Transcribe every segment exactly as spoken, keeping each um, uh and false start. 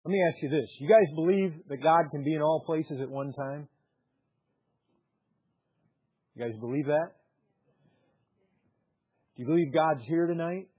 Let me ask you this. You guys believe that God can be in all places at one time? You guys believe that? Do you believe God's here tonight?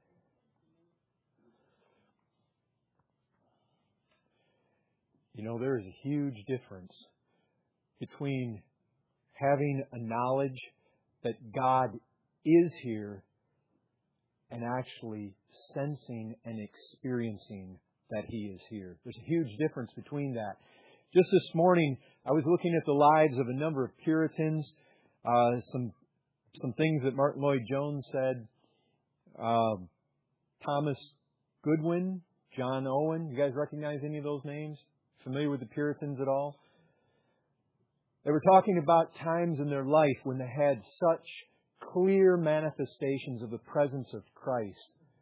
You know, there is a huge difference between having a knowledge that God is here and actually sensing and experiencing that He is here. There's a huge difference between that. Just this morning, I was looking at the lives of a number of Puritans, uh, some some things that Martin Lloyd-Jones said. Uh, Thomas Goodwin, John Owen. You guys recognize any of those names? Familiar with the Puritans at all? They were talking about times in their life when they had such clear manifestations of the presence of Christ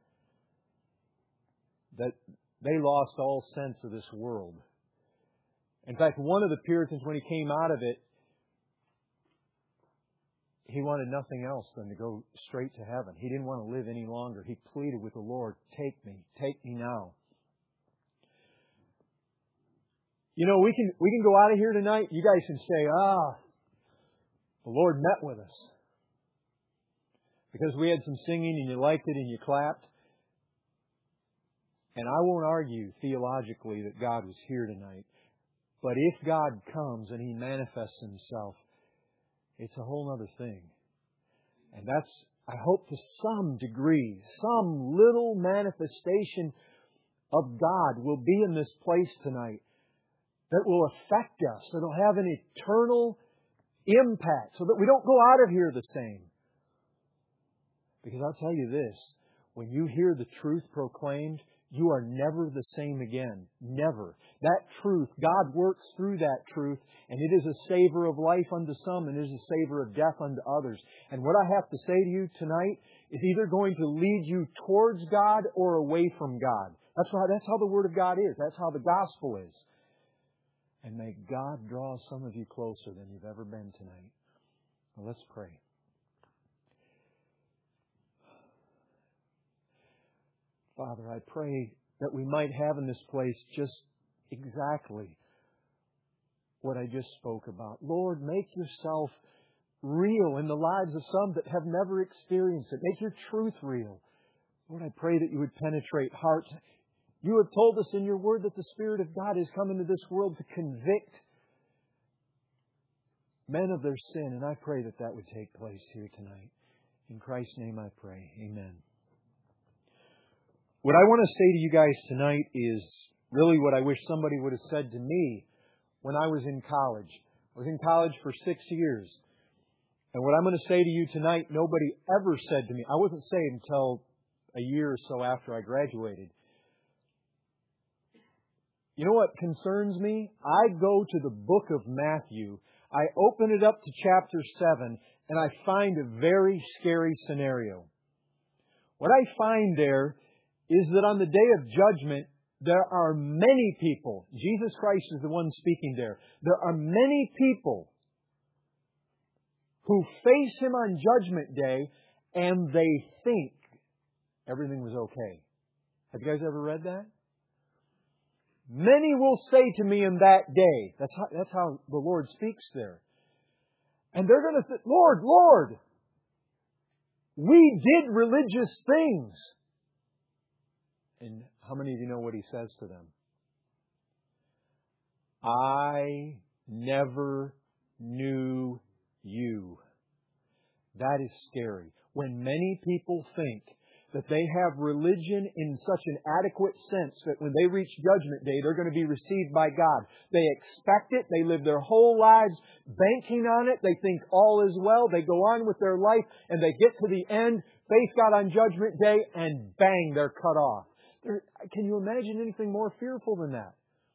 that they lost all sense of this world. In fact, one of the Puritans, when he came out of it, he wanted nothing else than to go straight to heaven. He didn't want to live any longer. He pleaded with the Lord, take me, take me now. You know, we can we can go out of here tonight. You guys can say, ah, the Lord met with us. Because we had some singing and you liked it and you clapped. And I won't argue theologically that God was here tonight. But if God comes and He manifests Himself, it's a whole other thing. And that's, I hope to some degree, some little manifestation of God will be in this place tonight that will affect us, that will have an eternal impact so that we don't go out of here the same. Because I'll tell you this, when you hear the truth proclaimed, you are never the same again. Never. That truth, God works through that truth, and it is a savor of life unto some, and it is a savor of death unto others. And what I have to say to you tonight is either going to lead you towards God or away from God. That's how, that's how the Word of God is. That's how the gospel is. And may God draw some of you closer than you've ever been tonight. Well, let's pray. Father, I pray that we might have in this place just exactly what I just spoke about. Lord, make Yourself real in the lives of some that have never experienced it. Make Your truth real. Lord, I pray that You would penetrate hearts. You have told us in Your Word that the Spirit of God has come into this world to convict men of their sin. And I pray that that would take place here tonight. In Christ's name I pray. Amen. What I want to say to you guys tonight is really what I wish somebody would have said to me when I was in college. I was in college for six years. And what I'm going to say to you tonight, nobody ever said to me. I wasn't saved until a year or so after I graduated. You know what concerns me? I go to the book of Matthew. I open it up to chapter seven, and I find a very scary scenario. What I find there is that on the day of judgment, there are many people. Jesus Christ is the one speaking there. There are many people who face Him on Judgment Day and they think everything was okay. Have you guys ever read that? Many will say to me in that day, that's how, that's how the Lord speaks there. And they're going to say, Lord, Lord, we did religious things. And how many of you know what He says to them? I never knew you. That is scary. When many people think that they have religion in such an adequate sense that when they reach Judgment Day, they're going to be received by God. They expect it. They live their whole lives banking on it. They think all is well. They go on with their life and they get to the end, face God on Judgment Day, and bang, they're cut off. Can you imagine anything more fearful than that?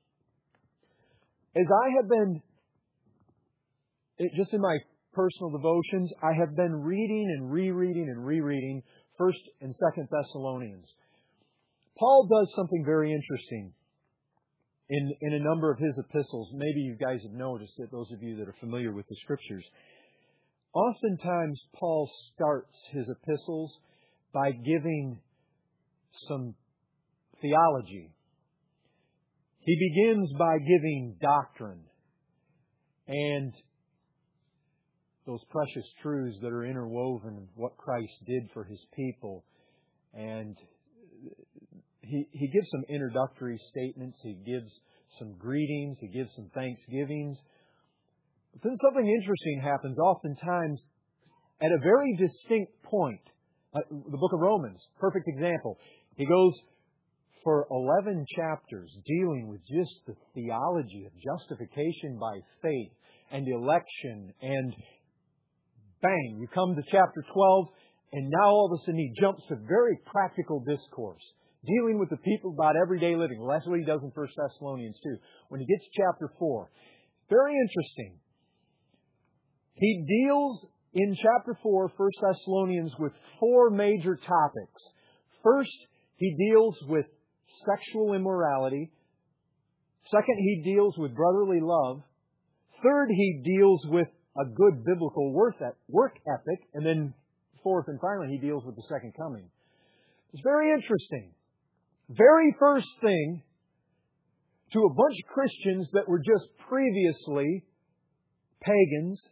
As I have been, just in my personal devotions, I have been reading and rereading and rereading First and Second Thessalonians. Paul does something very interesting in, in a number of his epistles. Maybe you guys have noticed it, those of you that are familiar with the Scriptures. Oftentimes, Paul starts his epistles by giving some theology. He begins by giving doctrine and those precious truths that are interwoven of what Christ did for His people. And he, he gives some introductory statements. He gives some greetings. He gives some thanksgivings. But then something interesting happens oftentimes at a very distinct point. Uh, the book of Romans, perfect example. He goes for eleven chapters dealing with just the theology of justification by faith and election, and bang, you come to chapter twelve, and now all of a sudden he jumps to very practical discourse, dealing with the people about everyday living. Well, that's what he does in First Thessalonians too. When he gets to chapter four, very interesting. He deals in chapter four, First Thessalonians, with four major topics. First, he deals with sexual immorality. Second, he deals with brotherly love. Third, he deals with a good biblical work ethic. And then fourth and finally, he deals with the second coming. It's very interesting. Very first thing, to a bunch of Christians that were just previously pagans,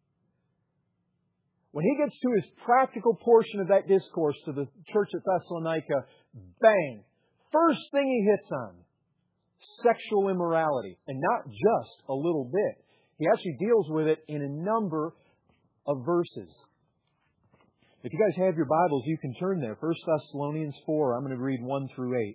when he gets to his practical portion of that discourse to the church at Thessalonica, bang! First thing he hits on, sexual immorality. And not just a little bit. He actually deals with it in a number of verses. If you guys have your Bibles, you can turn there. First Thessalonians four, I'm going to read one through eight.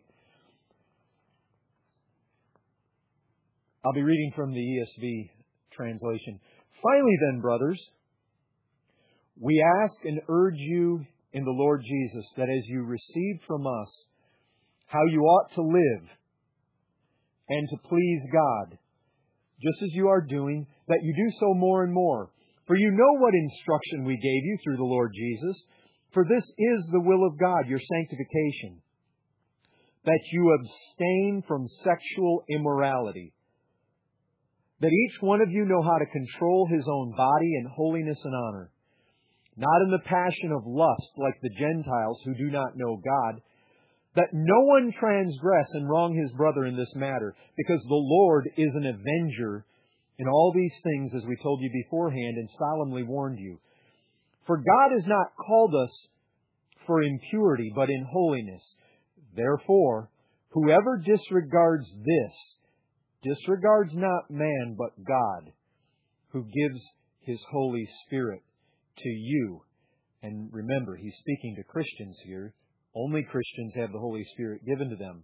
I'll be reading from the E S V translation. Finally then, brothers, we ask and urge you in the Lord Jesus that as you receive from us how you ought to live and to please God, just as you are doing, that you do so more and more. For you know what instruction we gave you through the Lord Jesus. For this is the will of God, your sanctification, that you abstain from sexual immorality, that each one of you know how to control his own body in holiness and honor, not in the passion of lust like the Gentiles who do not know God, that no one transgress and wrong his brother in this matter, because the Lord is an avenger in all these things, as we told you beforehand and solemnly warned you. For God has not called us for impurity, but in holiness. Therefore, whoever disregards this, disregards not man, but God, who gives His Holy Spirit to you. And remember, he's speaking to Christians here. Only Christians have the Holy Spirit given to them.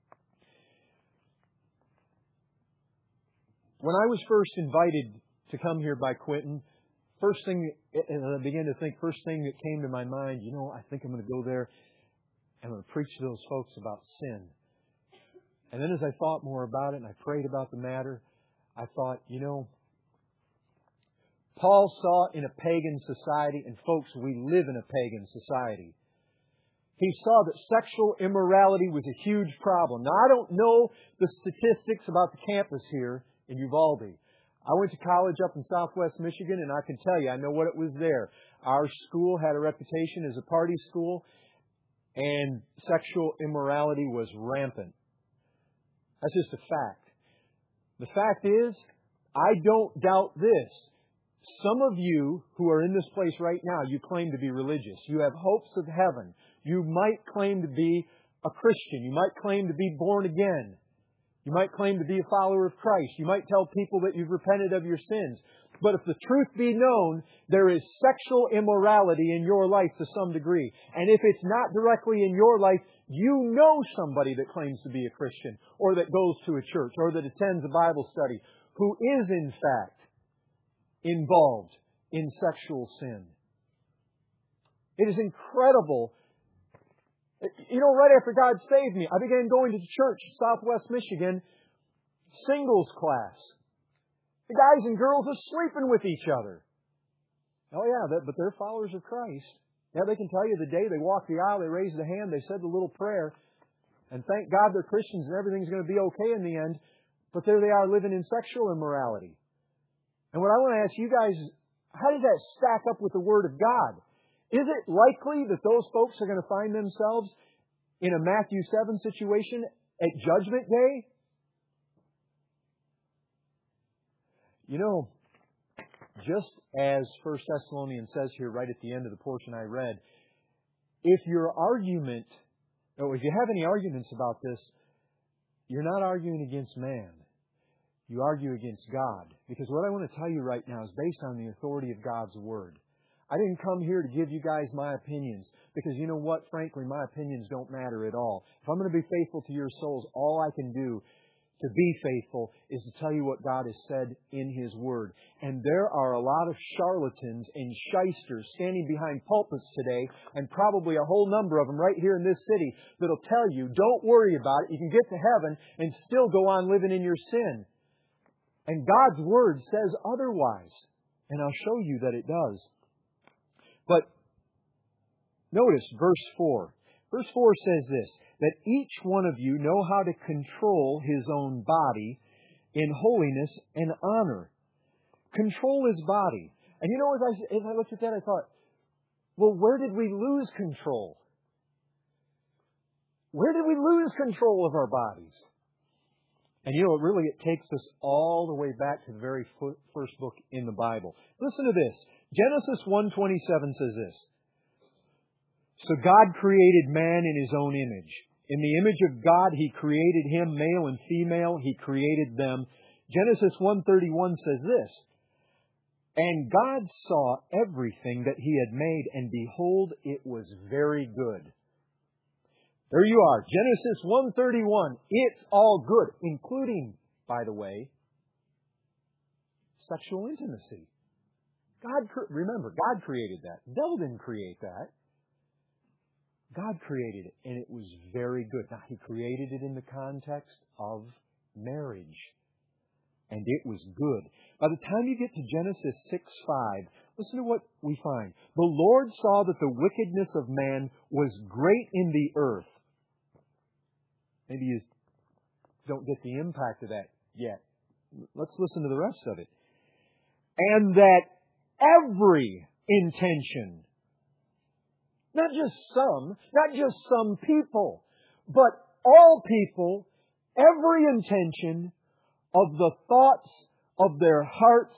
When I was first invited to come here by Quentin, first thing, and I began to think, first thing that came to my mind, you know, I think I'm going to go there and I'm going to preach to those folks about sin. And then as I thought more about it and I prayed about the matter, I thought, you know, Paul saw in a pagan society, and folks, we live in a pagan society. He saw that sexual immorality was a huge problem. Now, I don't know the statistics about the campus here in Uvalde. I went to college up in Southwest Michigan, and I can tell you, I know what it was there. Our school had a reputation as a party school, and sexual immorality was rampant. That's just a fact. The fact is, I don't doubt this. Some of you who are in this place right now, you claim to be religious. You have hopes of heaven. You might claim to be a Christian. You might claim to be born again. You might claim to be a follower of Christ. You might tell people that you've repented of your sins. But if the truth be known, there is sexual immorality in your life to some degree. And if it's not directly in your life, you know somebody that claims to be a Christian, or that goes to a church, or that attends a Bible study, who is in fact involved in sexual sin. It is incredible. You know, right after God saved me, I began going to the church in Southwest Michigan, singles class. The guys and girls are sleeping with each other. Oh yeah, but they're followers of Christ. Yeah, they can tell you the day they walked the aisle, they raised a hand, they said the little prayer, and thank God they're Christians and everything's going to be okay in the end. But there they are living in sexual immorality. And what I want to ask you guys is, how does that stack up with the Word of God? Is it likely that those folks are going to find themselves in a Matthew seven situation at Judgment Day? You know, just as First Thessalonians says here right at the end of the portion I read, if your argument, or if you have any arguments about this, you're not arguing against man. You argue against God. Because what I want to tell you right now is based on the authority of God's Word. I didn't come here to give you guys my opinions. Because you know what? Frankly, my opinions don't matter at all. If I'm going to be faithful to your souls, all I can do to be faithful is to tell you what God has said in His Word. And there are a lot of charlatans and shysters standing behind pulpits today, and probably a whole number of them right here in this city, that'll tell you, don't worry about it. You can get to heaven and still go on living in your sin. And God's Word says otherwise. And I'll show you that it does. But notice verse four. Verse four says this, that each one of you know how to control his own body in holiness and honor. Control his body. And you know, as I, as I looked at that, I thought, well, where did we lose control? Where did we lose control of our bodies? And you know, it really, it takes us all the way back to the very first book in the Bible. Listen to this. Genesis one twenty-seven says this. So God created man in His own image. In the image of God, He created him, male and female. He created them. Genesis one thirty-one says this. And God saw everything that He had made, and behold, it was very good. There you are. Genesis one thirty-one. It's all good, including, by the way, sexual intimacy. God, remember, God created that. The devil didn't create that. God created it, and it was very good. Now, He created it in the context of marriage, and it was good. By the time you get to Genesis six five, listen to what we find. The Lord saw that the wickedness of man was great in the earth. Maybe you don't get the impact of that yet. Let's listen to the rest of it. And that every intention, not just some, not just some people, but all people, every intention of the thoughts of their hearts,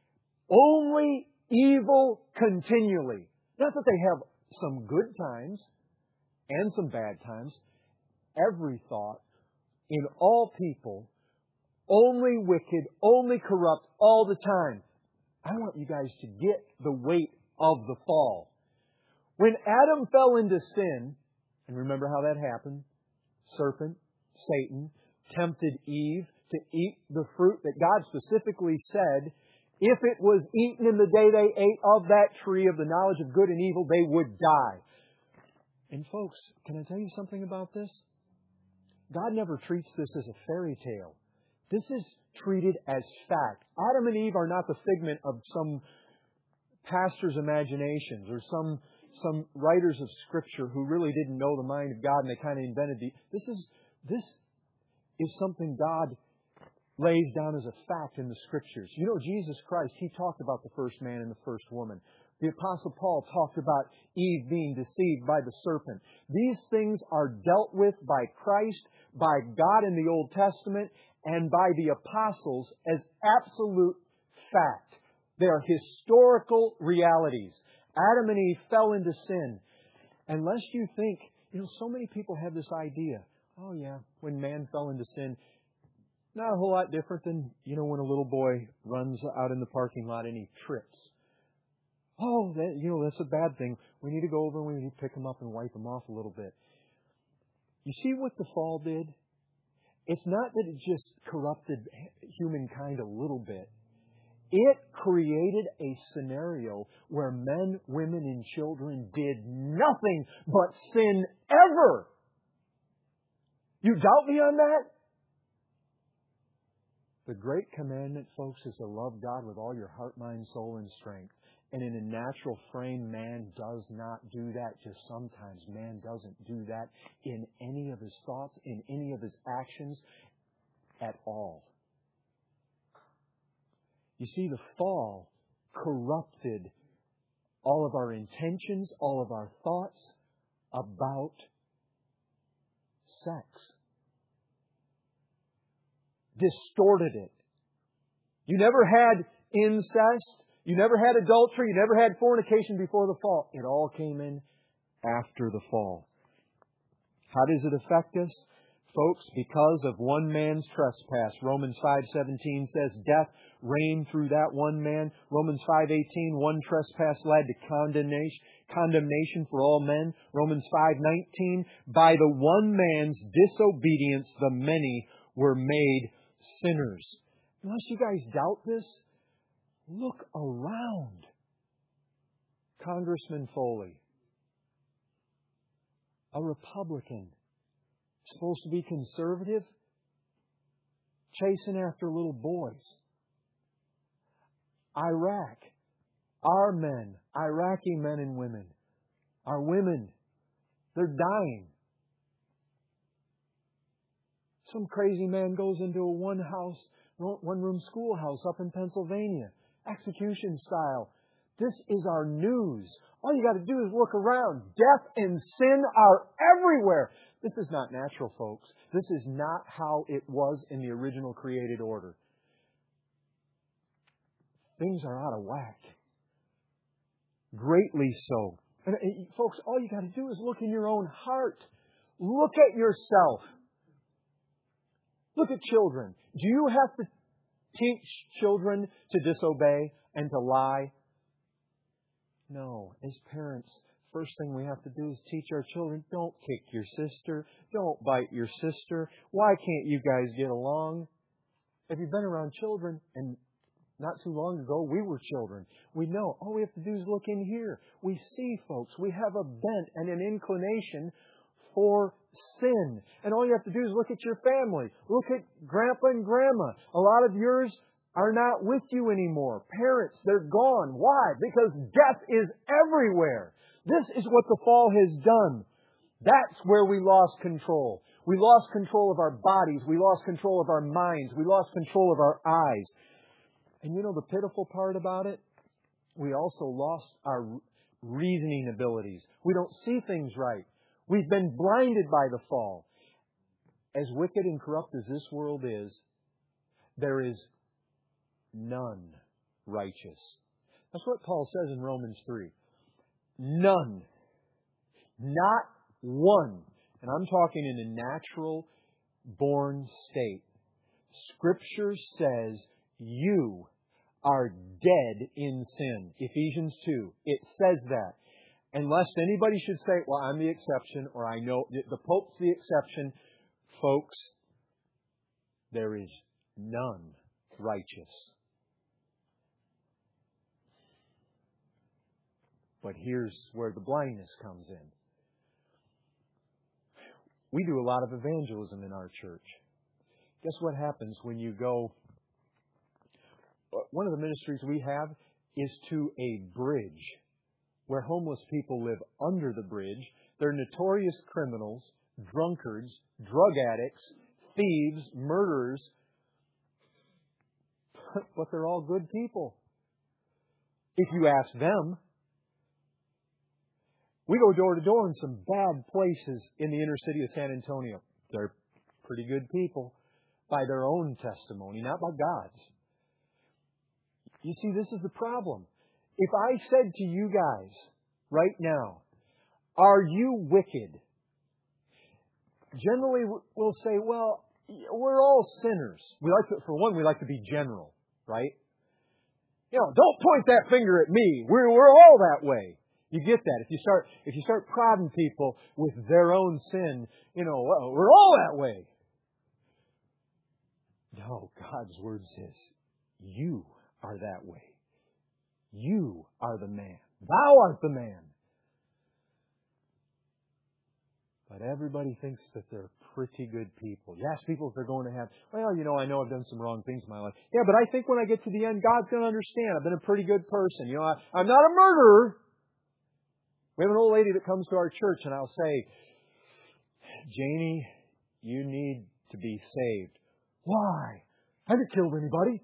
only evil continually. Not that they have some good times and some bad times. Every thought in all people, only wicked, only corrupt, all the time. I want you guys to get the weight of the fall. When Adam fell into sin, and remember how that happened, serpent, Satan, tempted Eve to eat the fruit that God specifically said, if it was eaten in the day they ate of that tree of the knowledge of good and evil, they would die. And folks, can I tell you something about this? God never treats this as a fairy tale. This is treated as fact. Adam and Eve are not the figment of some pastor's imaginations or some some writers of Scripture who really didn't know the mind of God and they kind of invented the... This is, this is something God lays down as a fact in the Scriptures. You know, Jesus Christ, He talked about the first man and the first woman. The Apostle Paul talked about Eve being deceived by the serpent. These things are dealt with by Christ, by God in the Old Testament, and by the apostles as absolute fact. They are historical realities. Adam and Eve fell into sin. Unless you think, you know, so many people have this idea, oh yeah, when man fell into sin, not a whole lot different than, you know, when a little boy runs out in the parking lot and he trips. Oh, that, you know, that's a bad thing. We need to go over and we need to pick him up and wipe him off a little bit. You see what the fall did? It's not that it just corrupted humankind a little bit. It created a scenario where men, women, and children did nothing but sin ever. You doubt me on that? The great commandment, folks, is to love God with all your heart, mind, soul, and strength. And in a natural frame, man does not do that. Just sometimes man doesn't do that in any of his thoughts, in any of his actions at all. You see, the fall corrupted all of our intentions, all of our thoughts about sex. Distorted it. You never had incest. You never had adultery. You never had fornication before the fall. It all came in after the fall. How does it affect us? Folks, because of one man's trespass. Romans five seventeen says death reigned through that one man. Romans five eighteen, one trespass led to condemnation, condemnation for all men. Romans five nineteen, by the one man's disobedience the many were made sinners. Unless you guys doubt this, look around. Congressman Foley, a Republican, supposed to be conservative, chasing after little boys. Iraq, our men, Iraqi men and women, our women, they're dying. Some crazy man goes into a one house, one room schoolhouse up in Pennsylvania, execution style. This is our news. All you got to do is look around. Death and sin are everywhere. This is not natural, folks. This is not how it was in the original created order. Things are out of whack. Greatly so. And, and, folks, all you got to do is look in your own heart. Look at yourself. Look at children. Do you have to teach children to disobey and to lie? No. As parents, first thing we have to do is teach our children, don't kick your sister. Don't bite your sister. Why can't you guys get along? If you've been around children, and not too long ago we were children, we know all we have to do is look in here. We see, folks, we have a bent and an inclination for sin. And all you have to do is look at your family. Look at Grandpa and Grandma. A lot of yours are not with you anymore. Parents, they're gone. Why? Because death is everywhere. This is what the fall has done. That's where we lost control. We lost control of our bodies. We lost control of our minds. We lost control of our eyes. And you know the pitiful part about it? We also lost our reasoning abilities. We don't see things right. We've been blinded by the fall. As wicked and corrupt as this world is, there is none righteous. That's what Paul says in Romans three. None. Not one. And I'm talking in a natural born state. Scripture says you are dead in sin. Ephesians two. It says that. Unless anybody should say, well, I'm the exception, or I know the Pope's the exception, folks, there is none righteous. But here's where the blindness comes in. We do a lot of evangelism in our church. Guess what happens when you go? One of the ministries we have is to a bridge where homeless people live under the bridge. They're notorious criminals, drunkards, drug addicts, thieves, murderers, but they're all good people. If you ask them, we go door to door in some bad places in the inner city of San Antonio. They're pretty good people by their own testimony, not by God's. You see, this is the problem. If I said to you guys right now, are you wicked? Generally, we'll say, well, we're all sinners. We like to, for one, we like to be general, right? You know, don't point that finger at me. We're we're all that way. You get that? If you start if you start prodding people with their own sin, you know, well, we're all that way. No, God's Word says, you are that way. You are the man. Thou art the man. But everybody thinks that they're pretty good people. You ask people if they're going to have, well, you know, I know I've done some wrong things in my life. Yeah, but I think when I get to the end, God's going to understand. I've been a pretty good person. You know, I, I'm not a murderer. We have an old lady that comes to our church, and I'll say, Janie, you need to be saved. Why? I haven't killed anybody.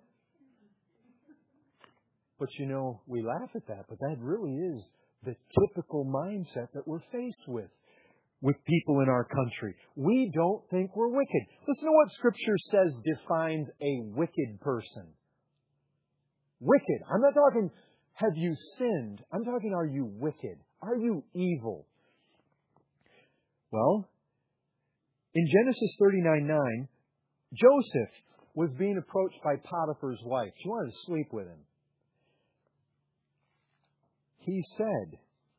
But you know, we laugh at that, but that really is the typical mindset that we're faced with, with people in our country. We don't think we're wicked. Listen to what Scripture says defines a wicked person. wicked. I'm not talking, have you sinned? I'm talking, are you wicked? Are you evil? Well, in Genesis thirty-nine nine, Joseph was being approached by Potiphar's wife. She wanted to sleep with him. He said,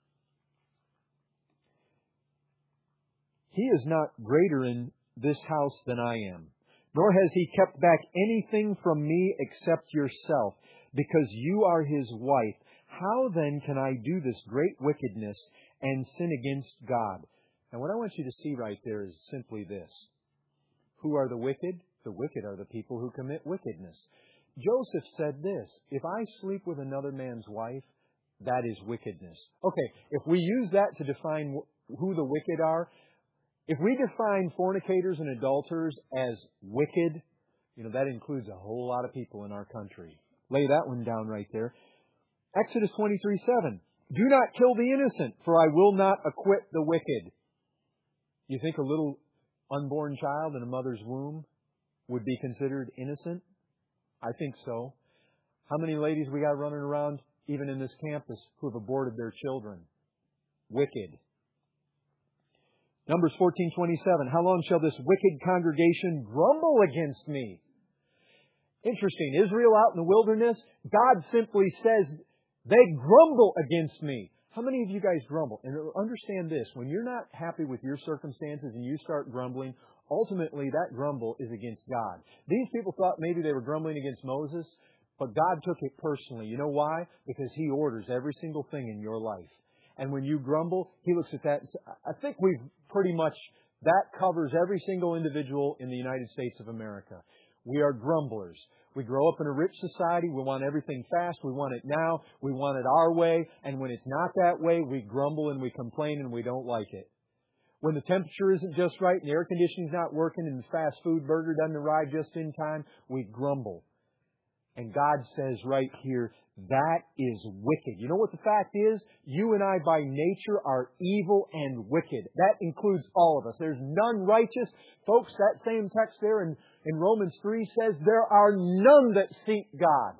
"He is not greater in this house than I am, nor has he kept back anything from me except yourself, because you are his wife. How then can I do this great wickedness and sin against God?" And what I want you to see right there is simply this. Who are the wicked? The wicked are the people who commit wickedness. Joseph said this, if I sleep with another man's wife, that is wickedness. Okay, if we use that to define who the wicked are, if we define fornicators and adulterers as wicked, you know, that includes a whole lot of people in our country. Lay that one down right there. Exodus twenty-three seven. Do not kill the innocent, for I will not acquit the wicked. You think a little unborn child in a mother's womb would be considered innocent? I think so. How many ladies we got running around, even in this campus, who have aborted their children? Wicked. Numbers fourteen twenty-seven. How long shall this wicked congregation grumble against me? Interesting. Israel out in the wilderness, God simply says, they grumble against me. How many of you guys grumble? And understand this, when you're not happy with your circumstances and you start grumbling, ultimately that grumble is against God. These people thought maybe they were grumbling against Moses, but God took it personally. You know why? Because He orders every single thing in your life. And when you grumble, He looks at that and says, I think we've pretty much, that covers every single individual in the United States of America. We are grumblers. We grow up in a rich society. We want everything fast. We want it now. We want it our way. And when it's not that way, we grumble and we complain and we don't like it. When the temperature isn't just right and the air conditioning's not working and the fast food burger doesn't arrive just in time, we grumble. And God says right here, that is wicked. You know what the fact is? You and I by nature are evil and wicked. That includes all of us. There's none righteous. Folks, that same text there in, in Romans three says, there are none that seek God.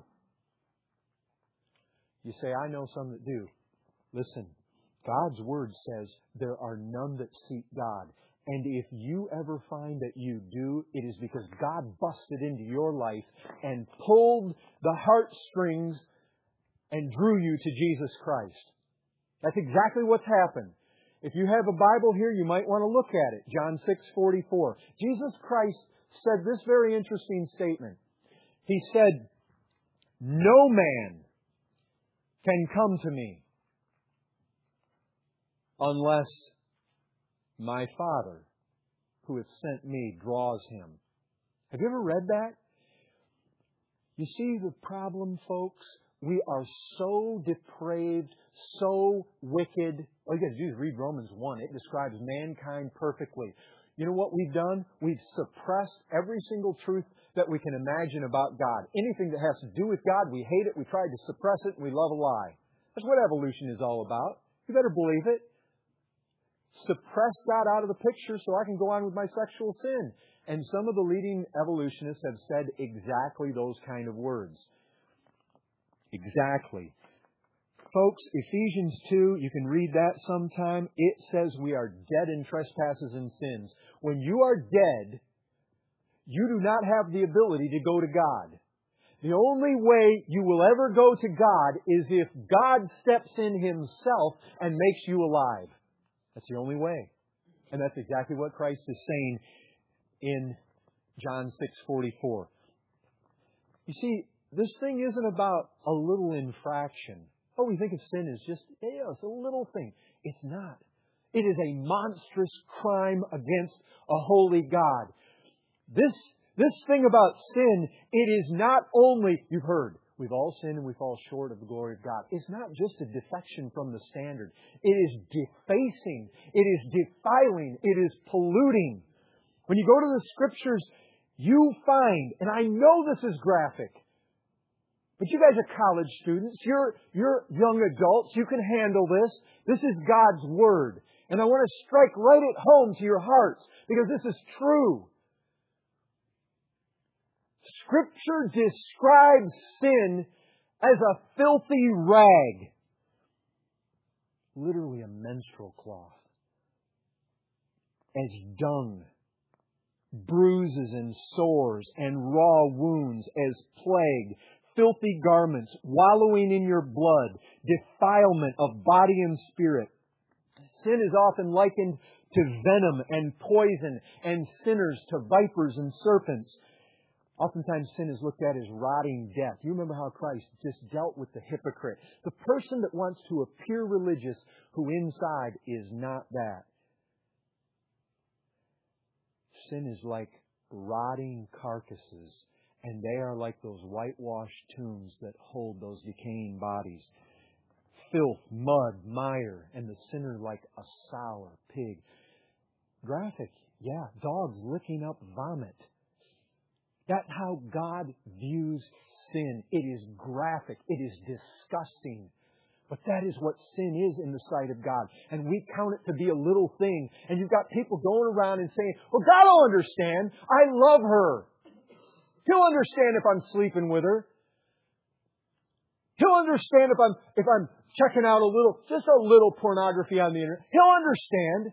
You say, I know some that do. Listen, God's Word says there are none that seek God. And if you ever find that you do, it is because God busted into your life and pulled the heartstrings and drew you to Jesus Christ. That's exactly what's happened. If you have a Bible here, you might want to look at it. John six forty-four. Jesus Christ said this very interesting statement. He said, no man can come to me unless my Father, who hath sent me, draws him. Have you ever read that? You see the problem, folks? We are so depraved, so wicked. All you got to do is read Romans one. It describes mankind perfectly. You know what we've done? We've suppressed every single truth that we can imagine about God. Anything that has to do with God, we hate it, we try to suppress it, and we love a lie. That's what evolution is all about. You better believe it. Suppress God out of the picture so I can go on with my sexual sin. And some of the leading evolutionists have said exactly those kind of words. Exactly. Folks, Ephesians two, you can read that sometime. It says we are dead in trespasses and sins. When you are dead, you do not have the ability to go to God. The only way you will ever go to God is if God steps in Himself and makes you alive. That's the only way. And that's exactly what Christ is saying in John six forty-four. You see, this thing isn't about a little infraction. Oh, we think of sin as just, yeah, it's a little thing. It's not. It is a monstrous crime against a holy God. This, this thing about sin, it is not only, you've heard, we've all sinned and we fall short of the glory of God. It's not just a defection from the standard. It is defacing. It is defiling. It is polluting. When you go to the Scriptures, you find, and I know this is graphic, but you guys are college students. You're, you're young adults. You can handle this. This is God's Word. And I want to strike right at home to your hearts because this is true. Scripture describes sin as a filthy rag. Literally a menstrual cloth. As dung, bruises and sores and raw wounds, as plague, filthy garments, wallowing in your blood, defilement of body and spirit. Sin is often likened to venom and poison, and sinners to vipers and serpents. Oftentimes sin is looked at as rotting death. You remember how Christ just dealt with the hypocrite. The person that wants to appear religious who inside is not that. Sin is like rotting carcasses, and they are like those whitewashed tombs that hold those decaying bodies. Filth, mud, mire, and the sinner like a sour pig. Graphic, yeah, dogs licking up vomit. That's how God views sin. It is graphic. It is disgusting. But that is what sin is in the sight of God. And we count it to be a little thing. And you've got people going around and saying, well, God will understand. I love her. He'll understand if I'm sleeping with her. He'll understand if I'm if I'm checking out a little, just a little pornography on the internet. He'll understand.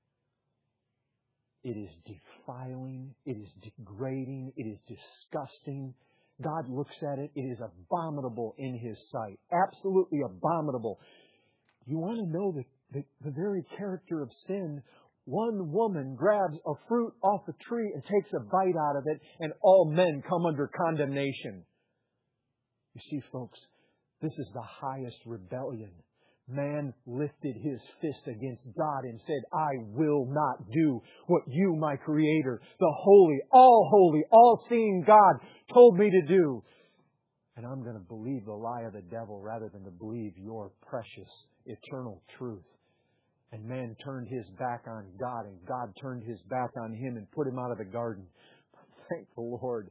It is defiling. It is degrading. It is disgusting. God looks at it. It is abominable in His sight. Absolutely abominable. You want to know the, the, the very character of sin? One woman grabs a fruit off a tree and takes a bite out of it, and all men come under condemnation. You see, folks, this is the highest rebellion. Man lifted his fist against God and said, I will not do what you, my Creator, the holy, all holy, all-seeing God, told me to do. And I'm going to believe the lie of the devil rather than to believe your precious, eternal truth. And man turned his back on God, and God turned His back on him and put him out of the garden. But thank the Lord,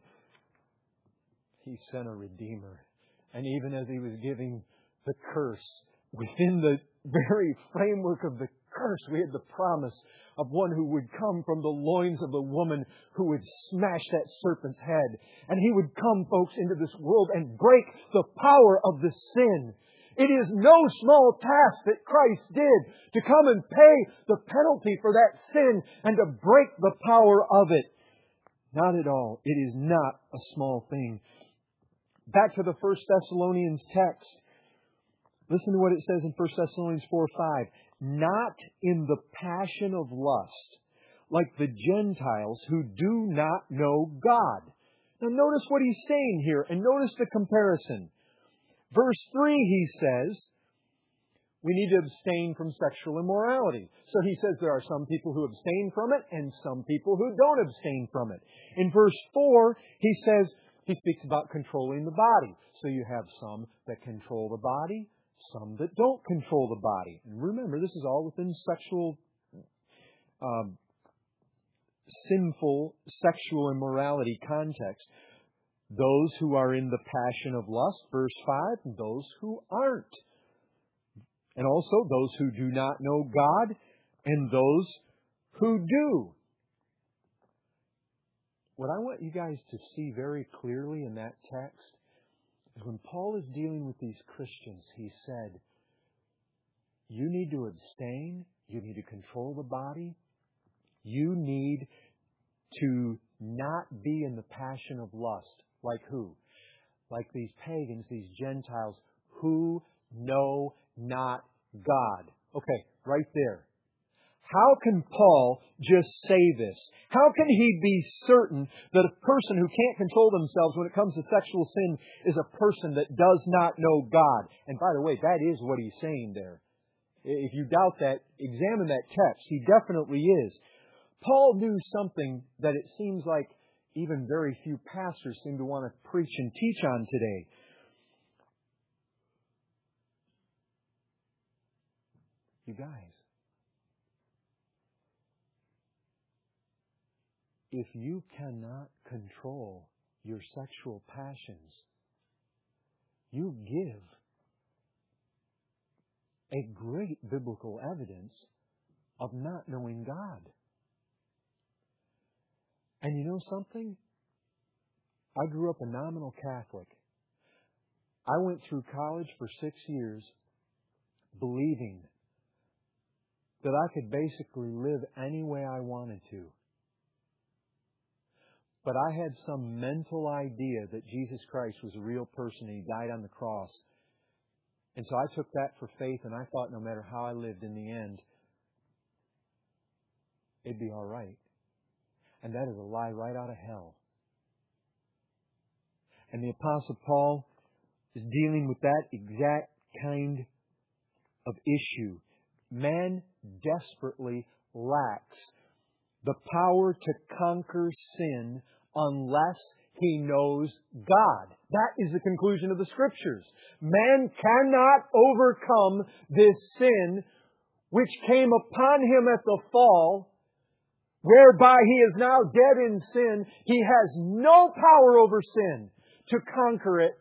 He sent a Redeemer. And even as He was giving the curse, within the very framework of the curse, we had the promise of one who would come from the loins of the woman who would smash that serpent's head. And He would come, folks, into this world and break the power of the sin. It is no small task that Christ did to come and pay the penalty for that sin and to break the power of it. Not at all. It is not a small thing. Back to the First Thessalonians text. Listen to what it says in First Thessalonians four five. Not in the passion of lust, like the Gentiles who do not know God. Now notice what he's saying here, and notice the comparison. Verse three, he says, we need to abstain from sexual immorality. So he says there are some people who abstain from it, and some people who don't abstain from it. In verse four, he says, he speaks about controlling the body. So you have some that control the body, some that don't control the body. And remember, this is all within sexual, um, sinful sexual immorality context. Those who are in the passion of lust, verse five, and those who aren't. And also those who do not know God, and those who do. What I want you guys to see very clearly in that text is when Paul is dealing with these Christians, he said, you need to abstain, you need to control the body, you need to not be in the passion of lust. Like who? Like these pagans, these Gentiles who know not God. Okay, right there. How can Paul just say this? How can he be certain that a person who can't control themselves when it comes to sexual sin is a person that does not know God? And by the way, that is what he's saying there. If you doubt that, examine that text. He definitely is. Paul knew something that it seems like even very few pastors seem to want to preach and teach on today. You guys, if you cannot control your sexual passions, you give a great biblical evidence of not knowing God. And you know something? I grew up a nominal Catholic. I went through college for six years believing that I could basically live any way I wanted to. But I had some mental idea that Jesus Christ was a real person and He died on the cross. And so I took that for faith, and I thought no matter how I lived in the end, it'd be all right. And that is a lie right out of hell. And the Apostle Paul is dealing with that exact kind of issue. Man desperately lacks the power to conquer sin unless he knows God. That is the conclusion of the Scriptures. Man cannot overcome this sin which came upon him at the fall, whereby he is now dead in sin. He has no power over sin to conquer it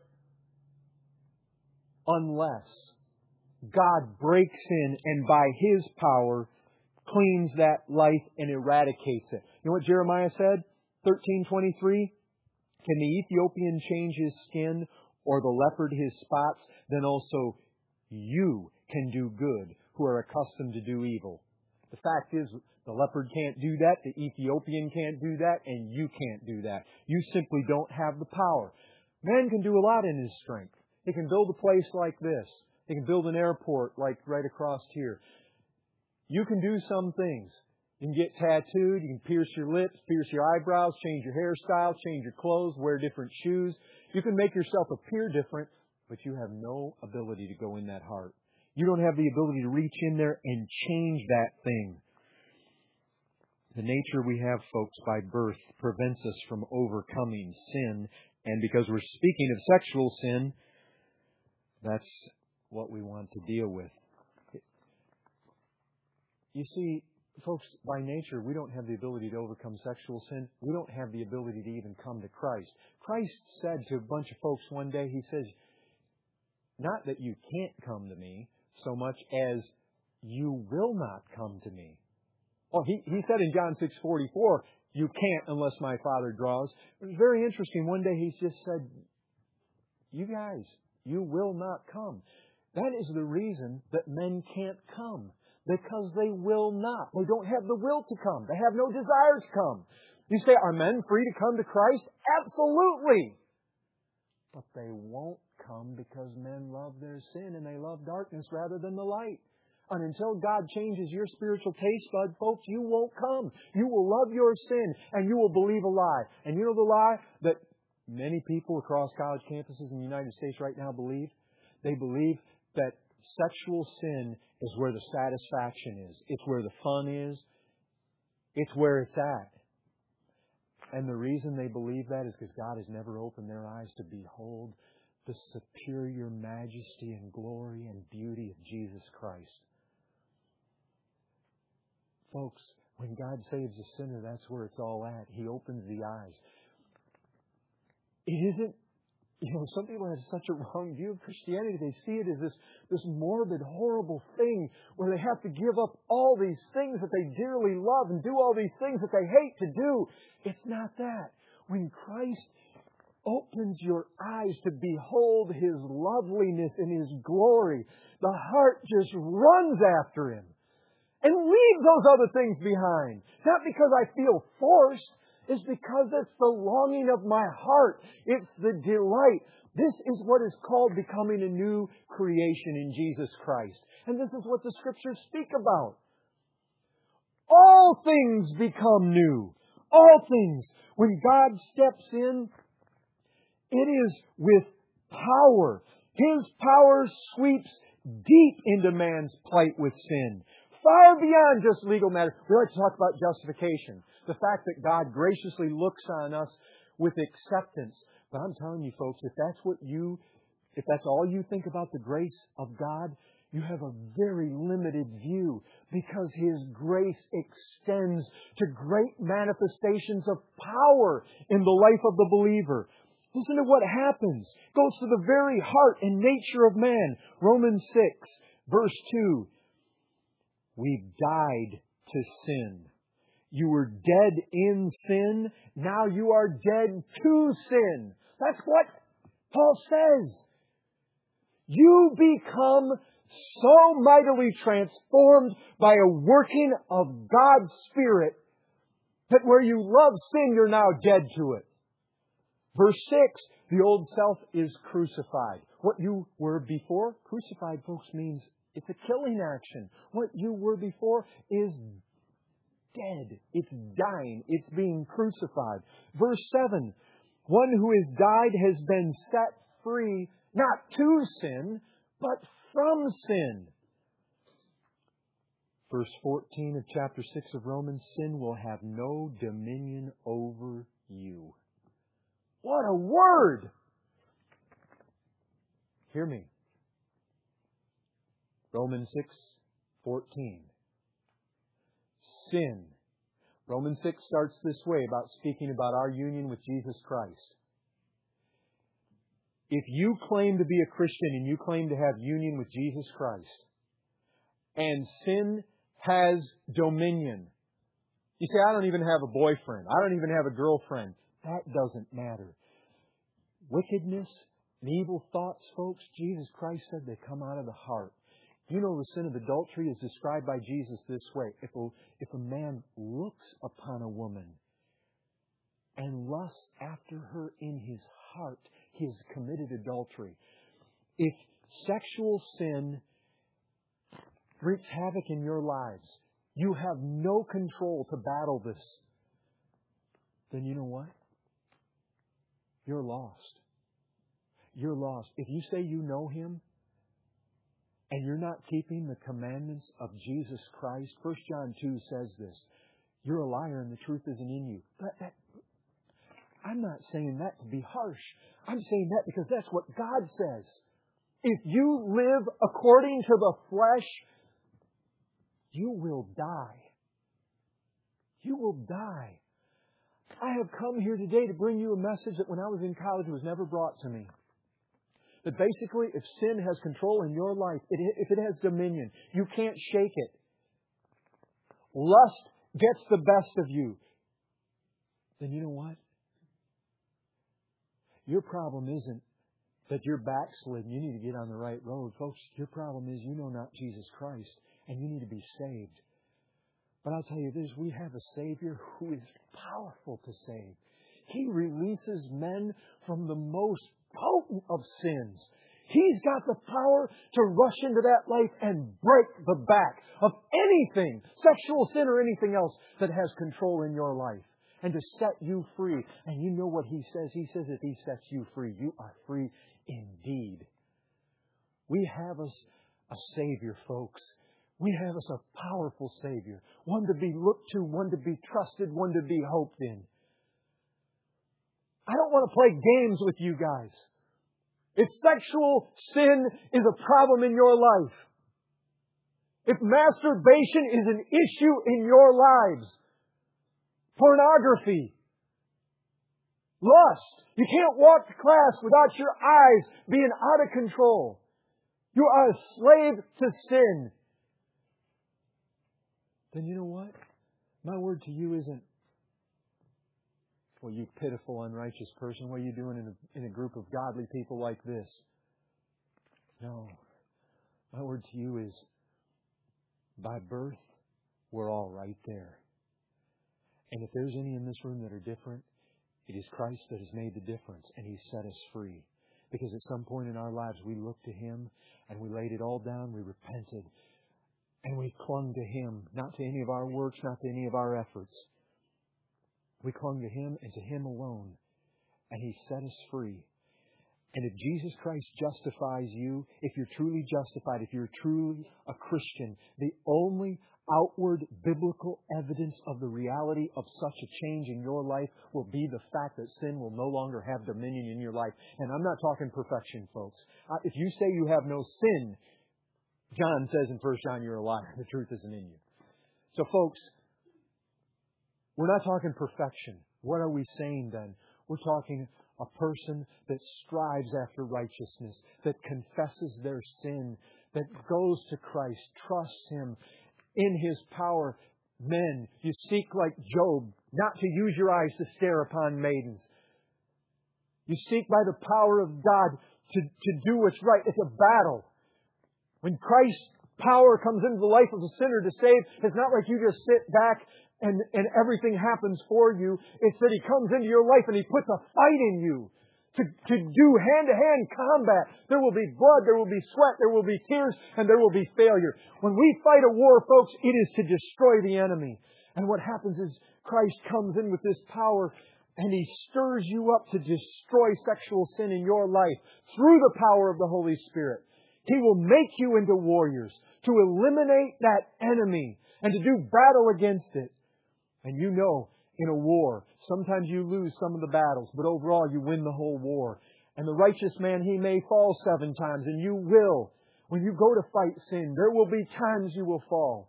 unless God breaks in and by His power cleans that life and eradicates it. You know what Jeremiah said? thirteen twenty-three. Can the Ethiopian change his skin or the leopard his spots? Then also you can do good who are accustomed to do evil. The fact is, the leopard can't do that, the Ethiopian can't do that, and you can't do that. You simply don't have the power. Man can do a lot in his strength. He can build a place like this. He can build an airport like right across here. You can do some things. You can get tattooed, you can pierce your lips, pierce your eyebrows, change your hairstyle, change your clothes, wear different shoes. You can make yourself appear different, but you have no ability to go in that heart. You don't have the ability to reach in there and change that thing. The nature we have, folks, by birth prevents us from overcoming sin. And because we're speaking of sexual sin, that's what we want to deal with. You see, folks, by nature, we don't have the ability to overcome sexual sin. We don't have the ability to even come to Christ. Christ said to a bunch of folks one day, He says, not that you can't come to me so much as you will not come to me. Oh, he, he said in John six forty-four, you can't unless my Father draws. It was very interesting. One day He just said, you guys, you will not come. That is the reason that men can't come. Because they will not. They don't have the will to come. They have no desire to come. You say, are men free to come to Christ? Absolutely. But they won't come because men love their sin and they love darkness rather than the light. And until God changes your spiritual taste bud, folks, you won't come. You will love your sin and you will believe a lie. And you know the lie that many people across college campuses in the United States right now believe? They believe that sexual sin is where the satisfaction is. It's where the fun is. It's where it's at. And the reason they believe that is because God has never opened their eyes to behold the superior majesty and glory and beauty of Jesus Christ. Folks, when God saves a sinner, that's where it's all at. He opens the eyes. It isn't, you know, some people have such a wrong view of Christianity. They see it as this, this morbid, horrible thing where they have to give up all these things that they dearly love and do all these things that they hate to do. It's not that. When Christ opens your eyes to behold His loveliness and His glory, the heart just runs after Him and leaves those other things behind. Not because I feel forced. It's because it's the longing of my heart. It's the delight. This is what is called becoming a new creation in Jesus Christ. And this is what the Scriptures speak about. All things become new. All things. When God steps in, it is with power. His power sweeps deep into man's plight with sin. Far beyond just legal matters. We like to talk about justification. The fact that God graciously looks on us with acceptance. But I'm telling you folks, if that's what you, if that's all you think about the grace of God, you have a very limited view, because His grace extends to great manifestations of power in the life of the believer. Listen to what happens. It goes to the very heart and nature of man. Romans six, verse two. We died to sin. You were dead in sin. Now you are dead to sin. That's what Paul says. You become so mightily transformed by a working of God's Spirit that where you love sin, you're now dead to it. Verse six, the old self is crucified. What you were before, crucified, folks, means it's a killing action. What you were before is dead. It's dying. It's being crucified. Verse seven, one who has died has been set free, not to sin, but from sin. Verse fourteen of chapter six of Romans, sin will have no dominion over you. What a word! Hear me. Romans six fourteen. Sin. Romans six starts this way about speaking about our union with Jesus Christ. If you claim to be a Christian and you claim to have union with Jesus Christ, and sin has dominion. You say, I don't even have a boyfriend. I don't even have a girlfriend. That doesn't matter. Wickedness and evil thoughts, folks, Jesus Christ said they come out of the heart. You know the sin of adultery is described by Jesus this way. If a, if a man looks upon a woman and lusts after her in his heart, he has committed adultery. If sexual sin wreaks havoc in your lives, you have no control to battle this, then you know what? You're lost. You're lost. If you say you know Him and you're not keeping the commandments of Jesus Christ, First John two says this, you're a liar and the truth isn't in you. But that, I'm not saying that to be harsh. I'm saying that because that's what God says. If you live according to the flesh, you will die. You will die. I have come here today to bring you a message that when I was in college was never brought to me. That basically, if sin has control in your life, it, if it has dominion, you can't shake it. Lust gets the best of you. Then you know what? Your problem isn't that you're backslidden. You need to get on the right road. Folks, your problem is you know not Jesus Christ and you need to be saved. But I'll tell you this, we have a Savior who is powerful to save. He releases men from the most potent of sins. He's got the power to rush into that life and break the back of anything, sexual sin or anything else that has control in your life. And to set you free. And you know what He says? He says if He sets you free, you are free indeed. We have us a Savior, folks. We have us a powerful Savior. One to be looked to, one to be trusted, one to be hoped in. I don't want to play games with you guys. If sexual sin is a problem in your life, if masturbation is an issue in your lives, pornography, lust, you can't walk to class without your eyes being out of control. You are a slave to sin. Then you know what? My word to you isn't, well, you pitiful, unrighteous person, what are you doing in a, in a group of godly people like this? No. My word to you is, by birth, we're all right there. And if there's any in this room that are different, it is Christ that has made the difference, and He's set us free. Because at some point in our lives, we looked to Him, and we laid it all down, we repented, and we clung to Him, not to any of our works, not to any of our efforts. We clung to Him and to Him alone. And He set us free. And if Jesus Christ justifies you, if you're truly justified, if you're truly a Christian, the only outward biblical evidence of the reality of such a change in your life will be the fact that sin will no longer have dominion in your life. And I'm not talking perfection, folks. Uh, if you say you have no sin, John says in First John, you're a liar. The truth isn't in you. So, folks, we're not talking perfection. What are we saying then? We're talking a person that strives after righteousness, that confesses their sin, that goes to Christ, trusts Him in His power. Men, you seek like Job, not to use your eyes to stare upon maidens. You seek by the power of God to, to do what's right. It's a battle. When Christ's power comes into the life of a sinner to save, it's not like you just sit back and, and everything happens for you. It's that He comes into your life and He puts a fight in you to, to do hand-to-hand combat. There will be blood, there will be sweat, there will be tears, and there will be failure. When we fight a war, folks, it is to destroy the enemy. And what happens is Christ comes in with this power and He stirs you up to destroy sexual sin in your life through the power of the Holy Spirit. He will make you into warriors to eliminate that enemy and to do battle against it. And you know, in a war, sometimes you lose some of the battles, but overall you win the whole war. And the righteous man, he may fall seven times, and you will. When you go to fight sin, there will be times you will fall.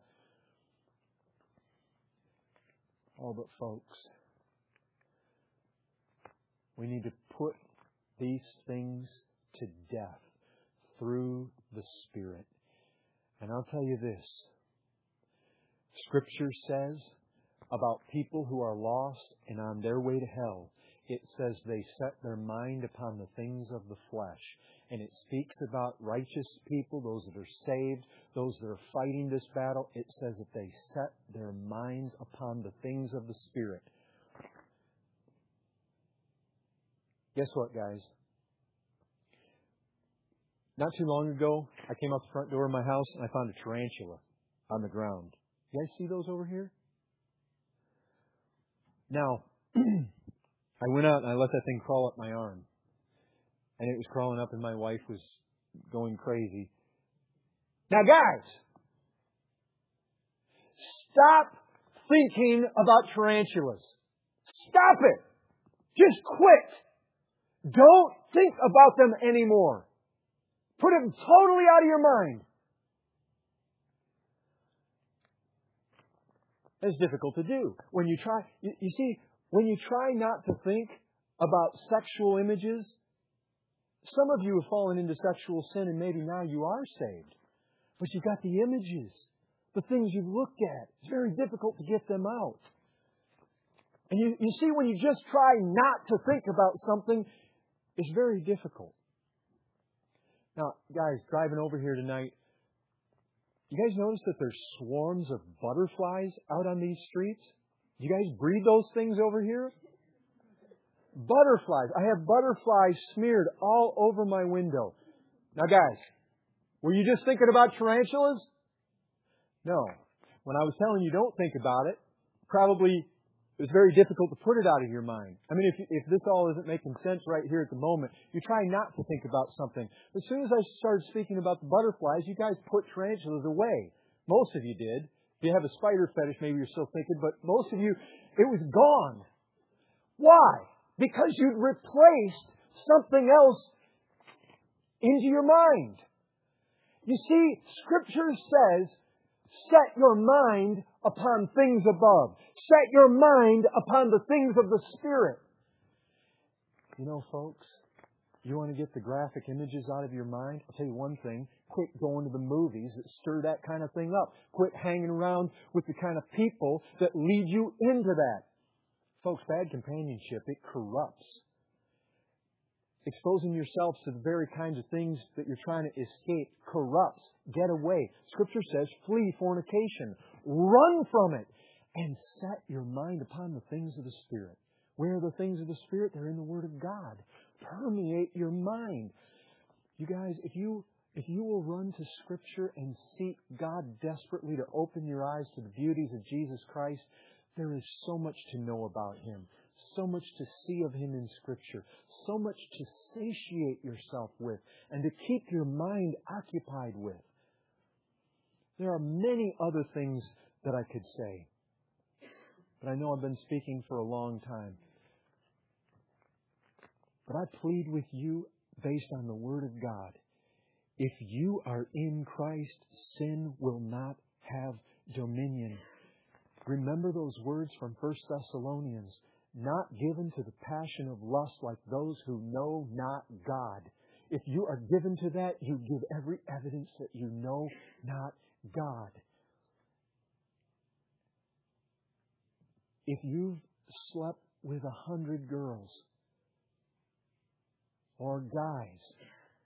Oh, but folks, we need to put these things to death through the Spirit. And I'll tell you this. Scripture says about people who are lost and on their way to hell, it says they set their mind upon the things of the flesh. And it speaks about righteous people, those that are saved, those that are fighting this battle. It says that they set their minds upon the things of the Spirit. Guess what, guys? Not too long ago, I came out the front door of my house and I found a tarantula on the ground. You guys see those over here? Now, I went out and I let that thing crawl up my arm. And it was crawling up and my wife was going crazy. Now, guys, stop thinking about tarantulas. Stop it. Just quit. Don't think about them anymore. Put them totally out of your mind. It's difficult to do. When you try, you, you see, when you try not to think about sexual images, some of you have fallen into sexual sin and maybe now you are saved. But you've got the images, the things you've looked at. It's very difficult to get them out. And you, you see, when you just try not to think about something, it's very difficult. Now, guys, driving over here tonight, you guys notice that there's swarms of butterflies out on these streets? You guys breed those things over here? Butterflies. I have butterflies smeared all over my window. Now, guys, were you just thinking about tarantulas? No. When I was telling you don't think about it, probably it was very difficult to put it out of your mind. I mean, if if this all isn't making sense right here at the moment, you try not to think about something. As soon as I started speaking about the butterflies, you guys put tarantulas away. Most of you did. If you have a spider fetish, maybe you're still thinking, but most of you, it was gone. Why? Because you'd replaced something else into your mind. You see, Scripture says, set your mind upon things above. Set your mind upon the things of the Spirit. You know, folks, you want to get the graphic images out of your mind? I'll tell you one thing. Quit going to the movies that stir that kind of thing up. Quit hanging around with the kind of people that lead you into that. Folks, bad companionship, it corrupts. Exposing yourselves to the very kinds of things that you're trying to escape corrupts. Get away. Scripture says, flee fornication. Run from it. And set your mind upon the things of the Spirit. Where are the things of the Spirit? They're in the Word of God. Permeate your mind. You guys, if you if you will run to Scripture and seek God desperately to open your eyes to the beauties of Jesus Christ, there is so much to know about Him. So much to see of Him in Scripture. So much to satiate yourself with and to keep your mind occupied with. There are many other things that I could say. But I know I've been speaking for a long time. But I plead with you based on the Word of God. If you are in Christ, sin will not have dominion. Remember those words from First Thessalonians. Not given to the passion of lust like those who know not God. If you are given to that, you give every evidence that you know not God. If you've slept with a hundred girls or guys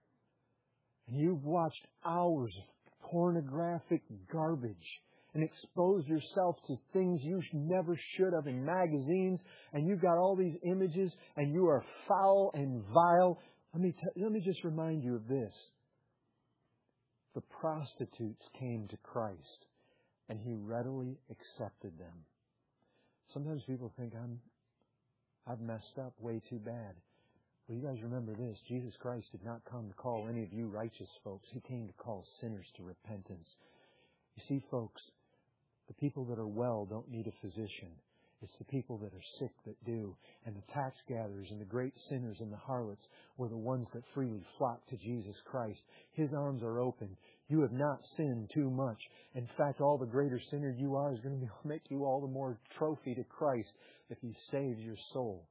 and you've watched hours of pornographic garbage and exposed yourself to things you never should have in magazines, and you've got all these images, and you are foul and vile, let me, t- let me just remind you of this. The prostitutes came to Christ, and He readily accepted them. Sometimes people think, I'm, I've messed up way too bad. Well, you guys remember this. Jesus Christ did not come to call any of you righteous folks. He came to call sinners to repentance. You see, folks, the people that are well don't need a physician. It's the people that are sick that do. And the tax gatherers and the great sinners and the harlots were the ones that freely flocked to Jesus Christ. His arms are open. You have not sinned too much. In fact, all the greater sinner you are is going to make you all the more trophy to Christ if He saves your soul.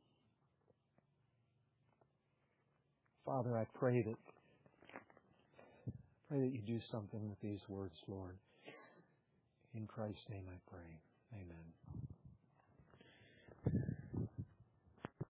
Father, I pray that pray that You do something with these words, Lord. In Christ's name I pray. Amen.